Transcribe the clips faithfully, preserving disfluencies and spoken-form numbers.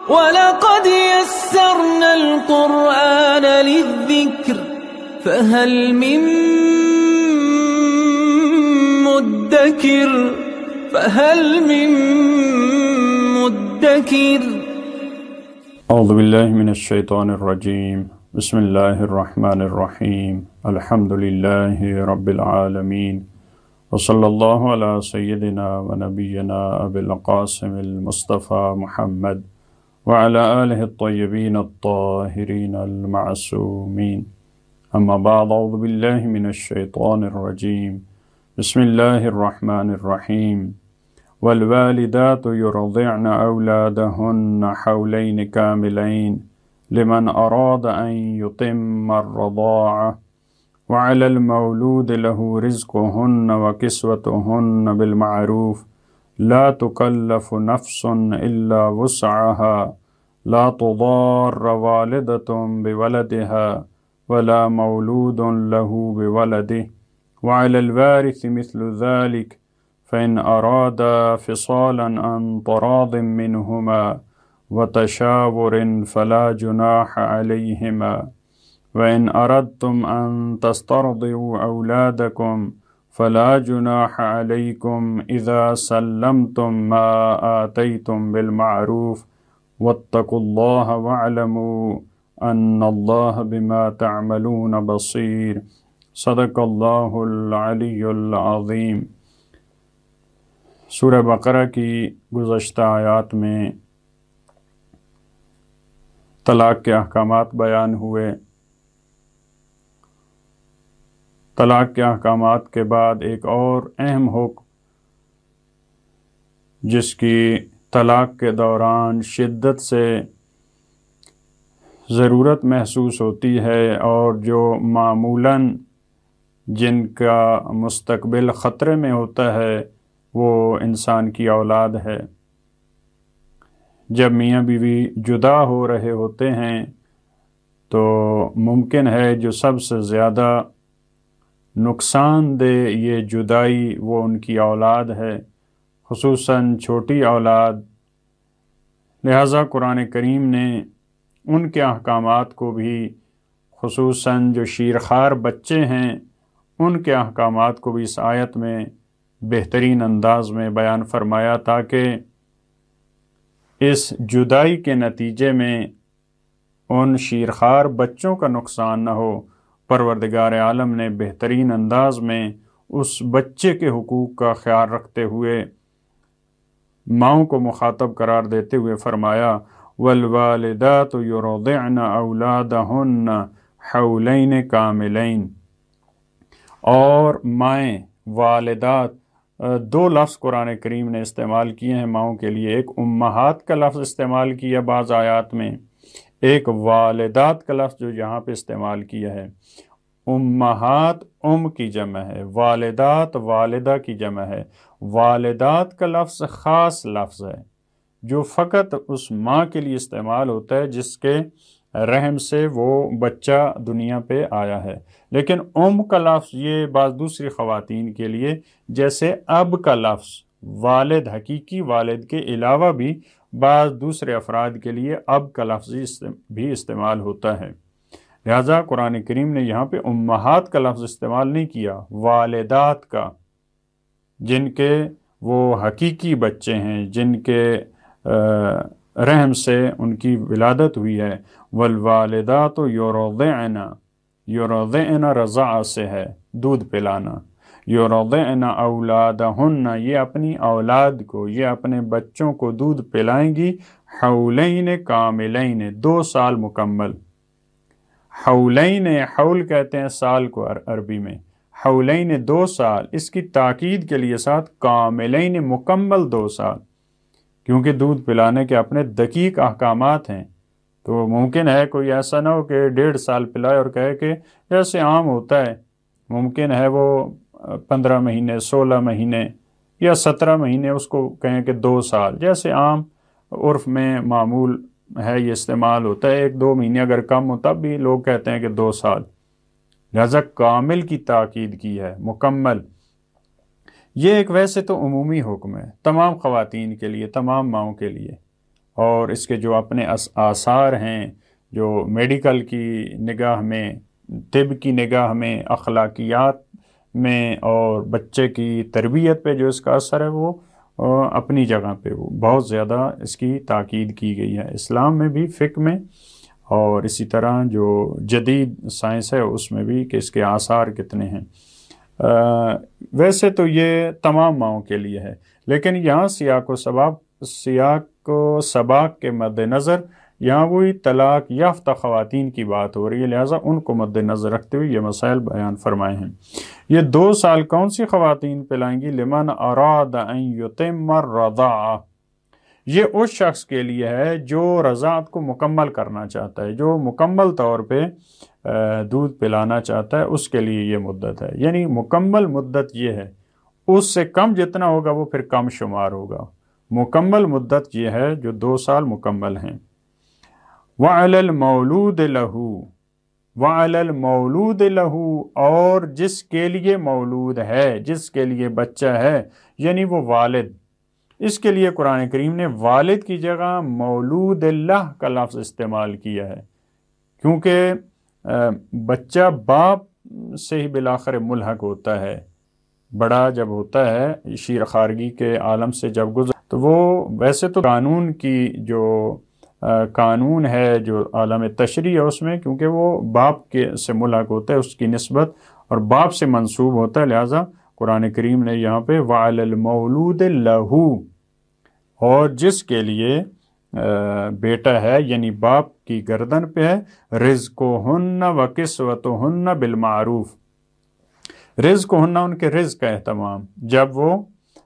وَلَقَدْ يَسَّرْنَا الْقُرْآنَ لِلذِّكْرِ فَهَلْ مِن مُّدَّكِرٍ فَهَلْ مِن مُّدَّكِرٍ اعوذ باللہ من الشیطان الرجیم بسم اللہ الرحمن الرحیم الحمد للہ رب العالمین وصلی اللہ علی سیدنا و نبینا ابی القاسم المصطفى محمد وعلى آلہ الطیبین الطاہرین المعصومین اما بعد اعوذ باللہ من الشیطان الرجیم بسم اللہ الرحمن الرحیم والوالدات يرضعن أولادهن حولين كاملين لمن أراد أن يتم الرضاعة وعلى المولود له رزقهن وكسوتهن بالمعروف لا تكلف نفس إلا وسعها لا تضار والدة بولدها ولا مولود له بولده وعلى الوارث مثل ذلك فإن أرادا فصالا عن تراض منهما وتشاور فلا جناح عليهما وإن أردتم أن تسترضعوا أولادكم فلا جناح عليكم إذا سلمتم ما آتيتم بالمعروف واتقوا الله واعلموا أن الله بما تعملون بصير صدق الله العلي العظيم۔ سورہ بقرہ کی گزشتہ آیات میں طلاق کے احکامات بیان ہوئے۔ طلاق کے احکامات کے بعد ایک اور اہم حکم جس کی طلاق کے دوران شدت سے ضرورت محسوس ہوتی ہے اور جو معمولاً جن کا مستقبل خطرے میں ہوتا ہے وہ انسان کی اولاد ہے۔ جب میاں بیوی جدا ہو رہے ہوتے ہیں تو ممکن ہے جو سب سے زیادہ نقصان دہ یہ جدائی وہ ان کی اولاد ہے، خصوصاً چھوٹی اولاد۔ لہٰذا قرآن کریم نے ان کے احکامات کو بھی، خصوصاً جو شیرخوار بچے ہیں ان کے احکامات کو بھی اس آیت میں بہترین انداز میں بیان فرمایا تاکہ اس جدائی کے نتیجے میں ان شیرخوار بچوں کا نقصان نہ ہو۔ پروردگار عالم نے بہترین انداز میں اس بچے کے حقوق کا خیال رکھتے ہوئے ماؤں کو مخاطب قرار دیتے ہوئے فرمایا والوالدات یرضعن اولادہن حولین کاملین، اور مائیں والدات، دو لفظ قرآن کریم نے استعمال کیے ہیں ماؤں کے لیے۔ ایک امہات کا لفظ استعمال کیا بعض آیات میں، ایک والدات کا لفظ جو یہاں پہ استعمال کیا ہے۔ امہات ام کی جمع ہے، والدات والدہ کی جمع ہے۔ والدات کا لفظ خاص لفظ ہے جو فقط اس ماں کے لیے استعمال ہوتا ہے جس کے رحم سے وہ بچہ دنیا پہ آیا ہے، لیکن ام کا لفظ یہ بعض دوسری خواتین کے لیے، جیسے اب کا لفظ والد، حقیقی والد کے علاوہ بھی بعض دوسرے افراد کے لیے اب کا لفظ بھی استعمال ہوتا ہے۔ لہٰذا قرآن کریم نے یہاں پہ امہات کا لفظ استعمال نہیں کیا، والدات کا، جن کے وہ حقیقی بچے ہیں، جن کے رحم سے ان کی ولادت ہوئی ہے۔ والوالدات یرضعن، یرضعن رضاع سے ہے، دودھ پلانا۔ یرضعن اولادہن، یہ اپنی اولاد کو، یہ اپنے بچوں کو دودھ پلائیں گی حولین کاملین، دو سال مکمل۔ حولین، حول کہتے ہیں سال کو عربی میں، حولین دو سال، اس کی تاکید کے لیے ساتھ کاملین مکمل دو سال، کیونکہ دودھ پلانے کے اپنے دقیق احکامات ہیں۔ تو ممکن ہے کوئی ایسا نہ ہو کہ ڈیڑھ سال پلائے اور کہے کہ جیسے عام ہوتا ہے، ممکن ہے وہ پندرہ مہینے، سولہ مہینے یا سترہ مہینے اس کو کہیں کہ دو سال، جیسے عام عرف میں معمول ہے یہ استعمال ہوتا ہے۔ ایک دو مہینے اگر کم ہو تب بھی لوگ کہتے ہیں کہ دو سال۔ لہذا کامل کی تاکید کی ہے، مکمل۔ یہ ایک ویسے تو عمومی حکم ہے تمام خواتین کے لیے، تمام ماؤں کے لیے، اور اس کے جو اپنے آثار ہیں، جو میڈیکل کی نگاہ میں، طب کی نگاہ میں، اخلاقیات میں، اور بچے کی تربیت پہ جو اس کا اثر ہے، وہ اپنی جگہ پہ وہ بہت زیادہ اس کی تاکید کی گئی ہے، اسلام میں بھی، فقہ میں، اور اسی طرح جو جدید سائنس ہے اس میں بھی، کہ اس کے آثار کتنے ہیں۔ ویسے تو یہ تمام ماؤں کے لیے ہے، لیکن یہاں سیاق و سباق سیاق و سباق کے مد نظر یہاں وہی طلاق یافتہ خواتین کی بات ہو رہی ہے، لہٰذا ان کو مد نظر رکھتے ہوئے یہ مسائل بیان فرمائے ہیں۔ یہ دو سال کون سی خواتین پلائیں گی؟ لمن اراد ان یتم الرضاعہ، یہ اس شخص کے لیے ہے جو رضاعت کو مکمل کرنا چاہتا ہے، جو مکمل طور پہ دودھ پلانا چاہتا ہے، اس کے لیے یہ مدت ہے۔ یعنی مکمل مدت یہ ہے، اس سے کم جتنا ہوگا وہ پھر کم شمار ہوگا۔ مکمل مدت یہ ہے جو دو سال مکمل ہیں۔ وَعَلَى الْمَوْلُودِ لَهُ، وَعَلَى الْمَوْلُودِ لَهُ، اور جس کے لیے مولود ہے، جس کے لیے بچہ ہے، یعنی وہ والد، اس کے لیے قرآن کریم نے والد کی جگہ مولود اللہ کا لفظ استعمال کیا ہے، کیونکہ بچہ باپ سے ہی بالآخر ملحق ہوتا ہے۔ بڑا جب ہوتا ہے، شیر خارگی کے عالم سے جب گزر، تو وہ ویسے تو قانون کی جو قانون ہے، جو عالم تشریع ہے، اس میں کیونکہ وہ باپ کے سے ملحق ہوتا ہے، اس کی نسبت اور باپ سے منسوب ہوتا ہے، لہٰذا قرآن کریم نے یہاں پہ وَعَلَى الْمَوْلُودِ لَهُ، اور جس کے لیے بیٹا ہے یعنی باپ کی گردن پہ ہے، رِزْقُهُنَّ وَكِسْوَتُهُنَّ بِالْمَعْرُوف، رِزْقُهُنَّ ان کے رزق کا اہتمام، جب وہ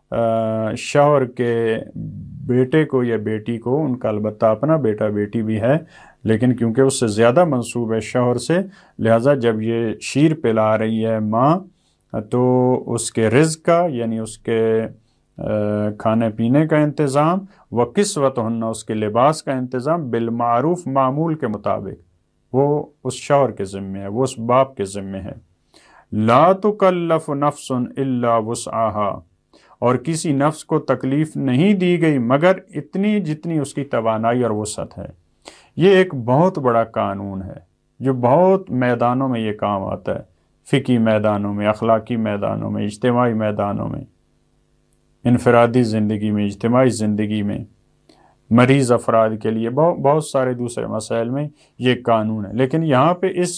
شوہر کے بیٹے کو یا بیٹی کو، ان کا البتہ اپنا بیٹا بیٹی بھی ہے لیکن کیونکہ اس سے زیادہ منسوب ہے شوہر سے، لہٰذا جب یہ شیر پلا رہی ہے ماں، تو اس کے رزق کا یعنی اس کے کھانے پینے کا انتظام، وَقِسْوَتُهُنَّ اس کے لباس کا انتظام، بالمعروف معمول کے مطابق، وہ اس شوہر کے ذمے ہے، وہ اس باپ کے ذمے ہے۔ لا تکلف نفس الا وسعها، اور کسی نفس کو تکلیف نہیں دی گئی مگر اتنی جتنی اس کی توانائی اور وسعت ہے۔ یہ ایک بہت بڑا قانون ہے جو بہت میدانوں میں یہ کام آتا ہے، فقہی میدانوں میں، اخلاقی میدانوں میں، اجتماعی میدانوں میں، انفرادی زندگی میں، اجتماعی زندگی میں، مریض افراد کے لیے، بہت بہت سارے دوسرے مسائل میں یہ قانون ہے۔ لیکن یہاں پہ اس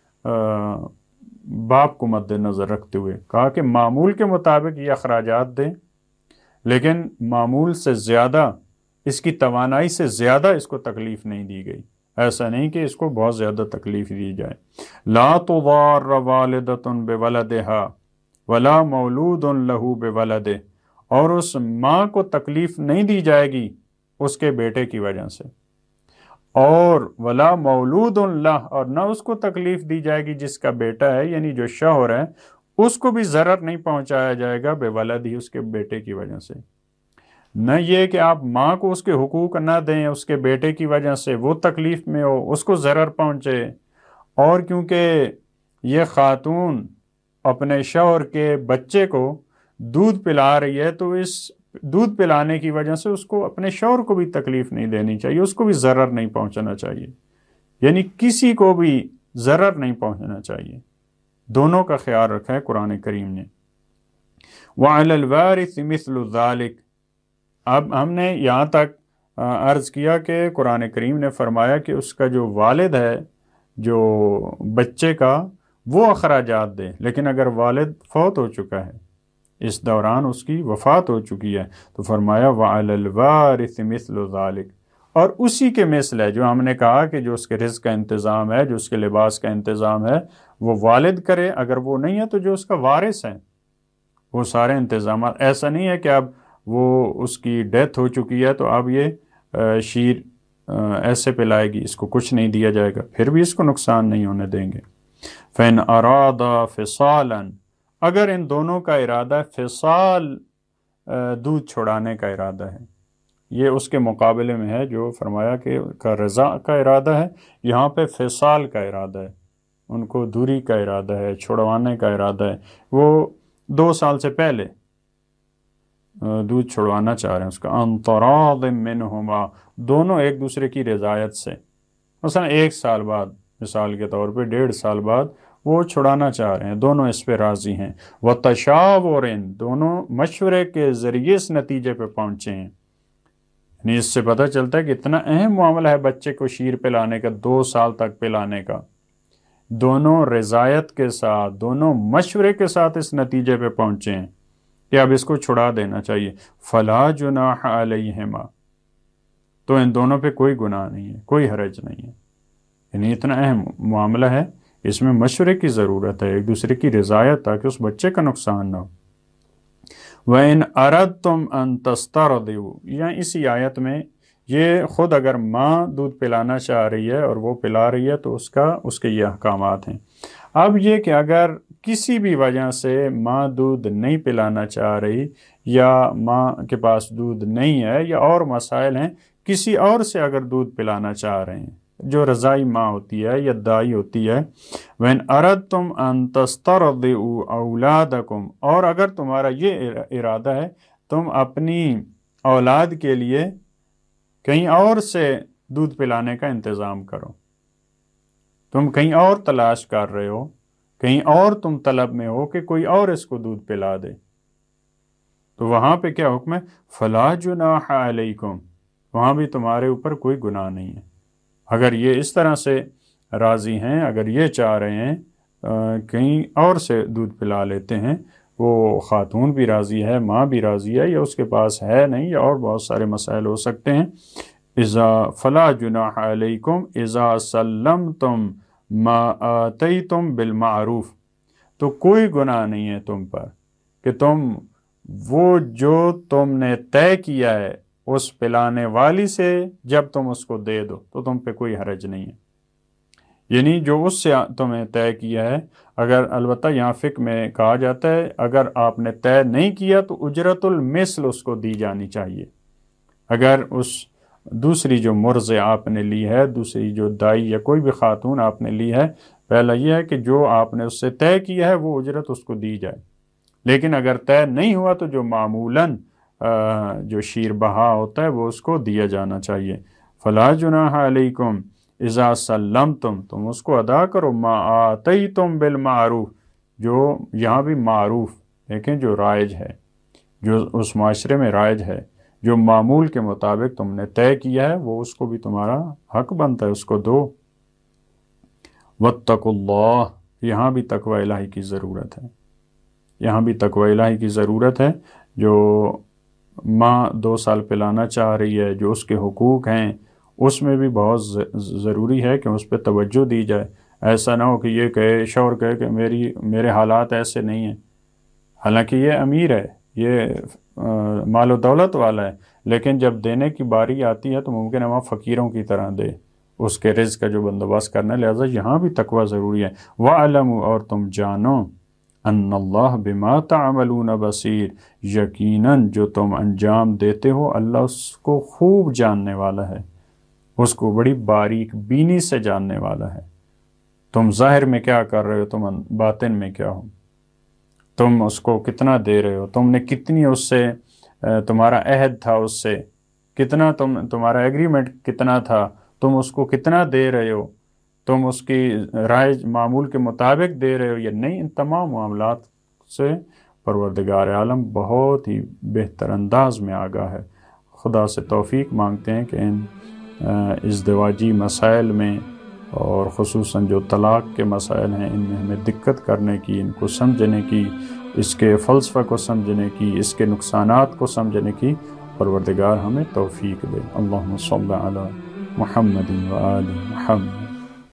باپ کو مد نظر رکھتے ہوئے کہا کہ معمول کے مطابق یہ اخراجات دیں، لیکن معمول سے زیادہ، اس کی توانائی سے زیادہ اس کو تکلیف نہیں دی گئی، ایسا نہیں کہ اس کو بہت زیادہ تکلیف دی جائے۔ لا تضار والدۃ بولدہا ولا مولود لہ بولدہ، اور اس ماں کو تکلیف نہیں دی جائے گی اس کے بیٹے کی وجہ سے، اور ولا مولود لہ، اور نہ اس کو تکلیف دی جائے گی جس کا بیٹا ہے یعنی جو شوہر ہے، اس کو بھی ضرر نہیں پہنچایا جائے گا بے ولد ہی، اس کے بیٹے کی وجہ سے۔ نہ یہ کہ آپ ماں کو اس کے حقوق نہ دیں اس کے بیٹے کی وجہ سے، وہ تکلیف میں ہو، اس کو ضرر پہنچے، اور کیونکہ یہ خاتون اپنے شوہر کے بچے کو دودھ پلا رہی ہے تو اس دودھ پلانے کی وجہ سے اس کو اپنے شوہر کو بھی تکلیف نہیں دینی چاہیے، اس کو بھی ضرر نہیں پہنچانا چاہیے، یعنی کسی کو بھی ضرر نہیں پہنچنا چاہیے۔ دونوں کا خیال رکھا ہے قرآن کریم نے۔ وَعَلَى الْوَارِثِ مِثْلُ ذَلِكَ، اب ہم نے یہاں تک عرض کیا کہ قرآن کریم نے فرمایا کہ اس کا جو والد ہے جو بچے کا، وہ اخراجات دے، لیکن اگر والد فوت ہو چکا ہے، اس دوران اس کی وفات ہو چکی ہے، تو فرمایا وَعَلَى الْوَارِثِ مِثْلُ ذَلِكَ، اور اسی کے مثل ہے جو ہم نے کہا کہ جو اس کے رزق کا انتظام ہے، جو اس کے لباس کا انتظام ہے، وہ والد کرے، اگر وہ نہیں ہے تو جو اس کا وارث ہے وہ سارے انتظامات۔ ایسا نہیں ہے کہ اب وہ اس کی ڈیتھ ہو چکی ہے تو اب یہ شیر ایسے پلائے گی، اس کو کچھ نہیں دیا جائے گا، پھر بھی اس کو نقصان نہیں ہونے دیں گے۔ فَإِنْ أَرَادَ فِصَالًا، اگر ان دونوں کا ارادہ فصال دودھ چھڑانے کا ارادہ ہے، یہ اس کے مقابلے میں ہے جو فرمایا کہ کا رضا کا ارادہ ہے، یہاں پہ فصال کا ارادہ ہے، ان کو دوری کا ارادہ ہے، چھڑوانے کا ارادہ ہے، وہ دو سال سے پہلے دودھ چھڑوانا چاہ رہے ہیں اس کا۔ ان تراض منہما، دونوں ایک دوسرے کی رضایت سے، مثلا ایک سال بعد، مثال کے طور پہ ڈیڑھ سال بعد وہ چھڑانا چاہ رہے ہیں، دونوں اس پہ راضی ہیں، وَتَشَاوُرٍ دونوں مشورے کے ذریعے اس نتیجے پہ پہنچے ہیں۔ یعنی اس سے پتہ چلتا ہے کہ اتنا اہم معاملہ ہے بچے کو شیر پلانے کا، دو سال تک پلانے کا، دونوں رضایت کے ساتھ، دونوں مشورے کے ساتھ اس نتیجے پہ پہنچے ہیں کہ اب اس کو چھڑا دینا چاہیے۔ فَلَا جُنَاحَ عَلَيْهِمَا تو ان دونوں پہ کوئی گناہ نہیں ہے، کوئی حرج نہیں ہے۔ یعنی اتنا اہم معاملہ ہے، اس میں مشورے کی ضرورت ہے، ایک دوسرے کی رضایت، تاکہ اس بچے کا نقصان نہ ہو۔ وَإِنْ أَرَدْتُمْ أَن تَسْتَرْضِعُوا یا اسی آیت میں یہ خود اگر ماں دودھ پلانا چاہ رہی ہے اور وہ پلا رہی ہے تو اس کا اس کے یہ احکامات ہیں۔ اب یہ کہ اگر کسی بھی وجہ سے ماں دودھ نہیں پلانا چاہ رہی، یا ماں کے پاس دودھ نہیں ہے، یا اور مسائل ہیں، کسی اور سے اگر دودھ پلانا چاہ رہے ہیں جو رضائی ماں ہوتی ہے یا دائی ہوتی ہے، وَإِنْ أَرَدْتُمْ أَن تَسْتَرْضِعُوا أَوْلَادَكُمْ اور اگر تمہارا یہ ارادہ ہے تم اپنی اولاد کے لیے کہیں اور سے دودھ پلانے کا انتظام کرو، تم کہیں اور تلاش کر رہے ہو، کہیں اور تم طلب میں ہو کہ کوئی اور اس کو دودھ پلا دے، تو وہاں پہ کیا حکم ہے؟ فَلَا جُنَاحَ عَلَيْكُمْ وہاں بھی تمہارے اوپر کوئی گناہ نہیں ہے۔ اگر یہ اس طرح سے راضی ہیں، اگر یہ چاہ رہے ہیں کہیں اور سے دودھ پلا لیتے ہیں، وہ خاتون بھی راضی ہے، ماں بھی راضی ہے، یا اس کے پاس ہے نہیں، یا اور بہت سارے مسائل ہو سکتے ہیں۔ اذا فلا جناح علیکم اذا سلمتم ما آتیتم بالمعروف تو کوئی گناہ نہیں ہے تم پر کہ تم وہ جو تم نے طے کیا ہے اس پلانے والی سے جب تم اس کو دے دو تو تم پہ کوئی حرج نہیں ہے۔ یعنی جو اس سے تمہیں طے کیا ہے، اگر البتہ یہاں فقہ میں کہا جاتا ہے اگر آپ نے طے نہیں کیا تو اجرت المثل اس کو دی جانی چاہیے۔ اگر اس دوسری جو مرض آپ نے لی ہے، دوسری جو دائی یا کوئی بھی خاتون آپ نے لی ہے، پہلا یہ ہے کہ جو آپ نے اس سے طے کیا ہے وہ اجرت اس کو دی جائے، لیکن اگر طے نہیں ہوا تو جو معمولاً جو شیر بہا ہوتا ہے وہ اس کو دیا جانا چاہیے۔ فلا جناح علیکم اذا سلمتم تم اس کو ادا کرو، ما آتیتم بالمعروف جو یہاں بھی معروف دیکھیں جو رائج ہے، جو اس معاشرے میں رائج ہے، جو معمول کے مطابق تم نے طے کیا ہے وہ اس کو بھی تمہارا حق بنتا ہے، اس کو دو۔ واتقوا اللہ یہاں بھی تقوی الہی کی ضرورت ہے، یہاں بھی تقوی الہی کی ضرورت ہے۔ جو ماں دو سال پلانا چاہ رہی ہے، جو اس کے حقوق ہیں اس میں بھی بہت ضروری ہے کہ اس پہ توجہ دی جائے۔ ایسا نہ ہو کہ یہ کہے شوہر کہے کہ میری میرے حالات ایسے نہیں ہیں، حالانکہ یہ امیر ہے، یہ مال و دولت والا ہے، لیکن جب دینے کی باری آتی ہے تو ممکن ہے وہاں فقیروں کی طرح دے، اس کے رزق کا جو بندوبست کرنا، لہذا یہاں بھی تقوی ضروری ہے۔ وَعَلَمُوا اور تم جانو ان اللہ بما تعملون بصیر یقیناً جو تم انجام دیتے ہو اللہ اس کو خوب جاننے والا ہے، اس کو بڑی باریک بینی سے جاننے والا ہے۔ تم ظاہر میں کیا کر رہے ہو، تم باطن میں کیا ہو، تم اس کو کتنا دے رہے ہو، تم نے کتنی اس سے تمہارا عہد تھا، اس سے کتنا تم تمہارا ایگریمنٹ کتنا تھا، تم اس کو کتنا دے رہے ہو، تم اس کی رائج معمول کے مطابق دے رہے ہو یا نہیں، ان تمام معاملات سے پروردگار عالم بہت ہی بہتر انداز میں آگاہ ہے۔ خدا سے توفیق مانگتے ہیں کہ ان ازدواجی مسائل میں اور خصوصاً جو طلاق کے مسائل ہیں ان میں ہمیں دقت کرنے کی، ان کو سمجھنے کی، اس کے فلسفہ کو سمجھنے کی، اس کے نقصانات کو سمجھنے کی پروردگار ہمیں توفیق دے۔ اللہم صلی علی محمد و آل محمد۔